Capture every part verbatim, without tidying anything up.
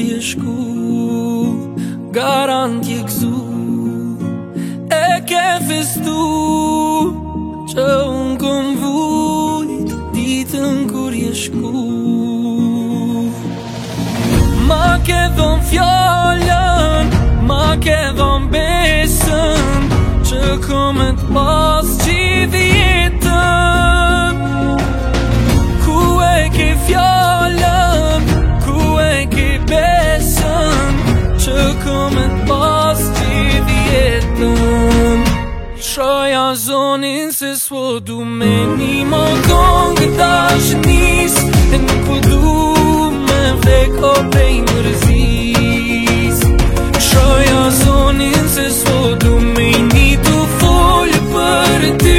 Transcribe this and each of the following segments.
kur je shku, garant je gzu, e ke festu që unë kom vujt ditën kur je shku. Ma ke dhon fjallën, ma ke dhon besën, që kom e t'pas gjithë jetën. Ku e ke fjallën, ku e ke besën, që kom e t'pas gjithë jetën. Shoja zonin se s'po du me një mo kongë dashnis, e nuk po du me vdek o prej mërzis. Shoja zonin se s'po du me një tu folë për ty.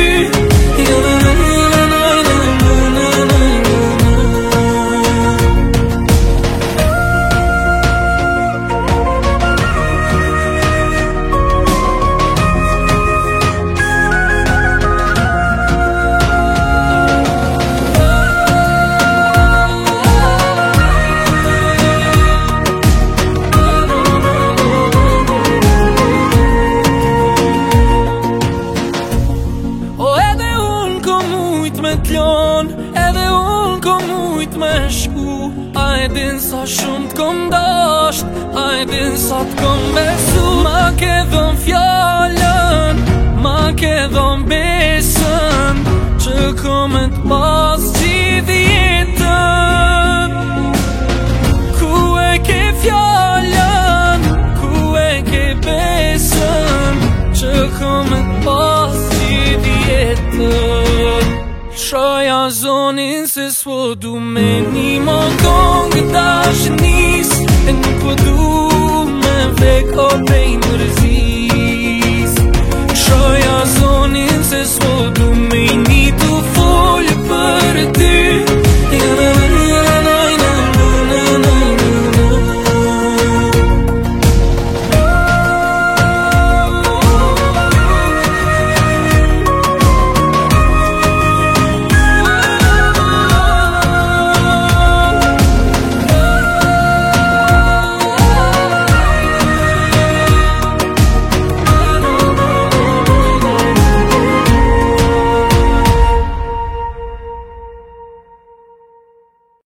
Edhe unë kom mujt me shku, a e din sa shumë t'kom dasht, a e din sa t'kom besu. Ma ke dhon fjallën, ma ke dhon besën, që kom e t'pas gjithë jetën. Ku e ke fjallën, ku e ke besën, që kom e t'pas gjithë jetën. Shoja zonin se s'po du me një mo